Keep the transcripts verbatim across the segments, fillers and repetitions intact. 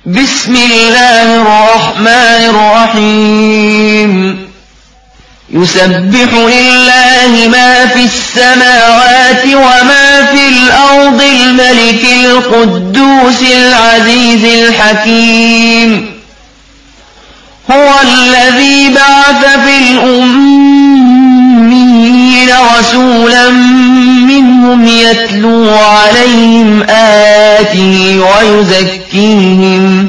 بسم الله الرحمن الرحيم يسبح لله ما في السماوات وما في الأرض الملك القدوس العزيز الحكيم هو الذي بعث في الأميين رسولا منهم يتلو عليهم آياته ويزكيهم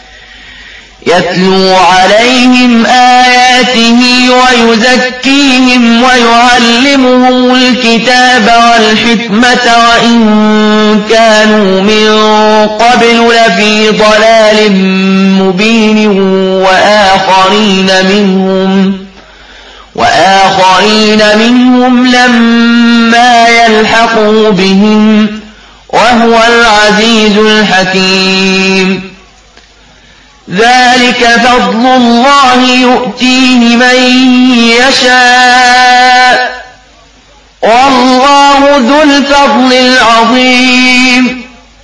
يتلو عليهم آياته ويزكيهم ويعلمهم الكتاب والحكمة وإن كانوا من قبل لفي ضلال مبين وآخرين منهم وآخرين منهم لما يلحقوا بهم وهو العزيز الحكيم ذلك فضل الله يؤتيه من يشاء والله ذو الفضل العظيم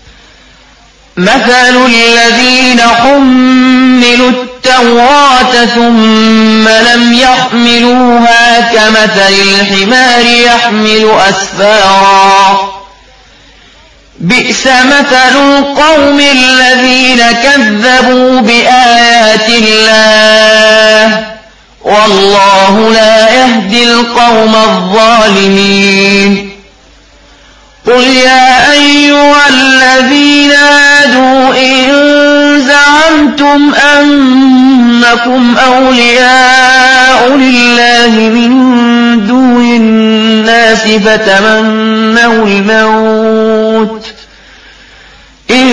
مثل الذين حملوا التوراة ثم لم يحملوها كمثل الحمار يحمل أسفارا بئس مثل القوم الذين كذبوا بآيات الله والله لا يهدي القوم الظالمين قل يا أيها الذين هادوا إن زعمتم أنكم أولياء لله من دون الناس فتمنوا الموت إن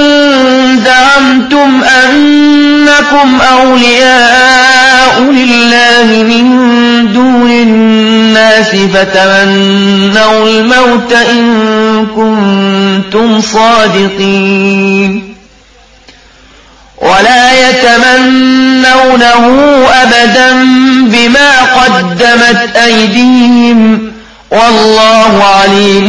زعمتم أنكم أولياء لله من دون الناس فتمنوا الموت إن كنتم صادقين ولا يتمنونه أبدا بما قدمت أيديهم والله عليم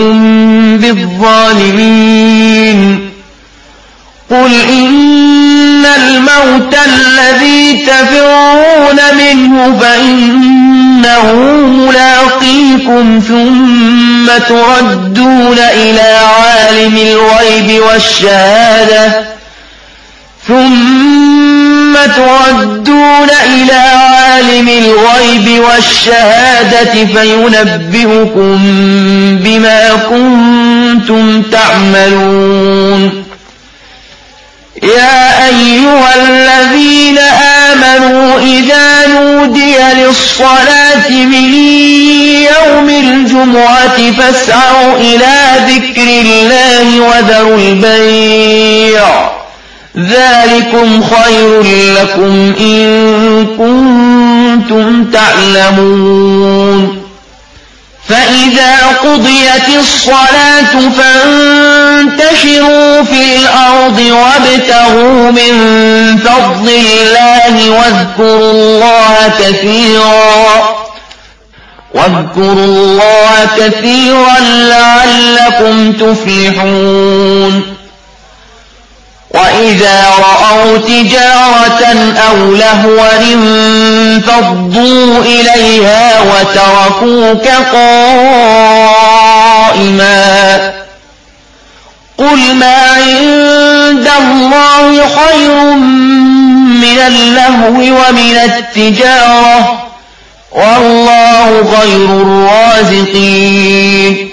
بالظالمين قل إن الموت الذي تفرون منه فإنه ملاقيكم ثم تردون إلى عالم الغيب والشهادة ثم تردون إلى عالم الغيب والشهادة فينبئكم بما كنتم تعملون يا أيها الذين آمنوا إذا نودي للصلاة من يوم الجمعة فاسعوا إلى ذكر الله وذروا البيع ذلكم خير لكم إن كنتم تعلمون فإذا قضيت الصلاة فانتشروا في الأرض وابتغوا من فضل الله واذكروا الله كثيرا واذكروا الله كثيرا لعلكم تفلحون وإذا رأوا تجارة أو لهوا انفضوا إليها وتركوك قائما قل ما عند الله خير من اللهو ومن التجارة والله خير الرازقين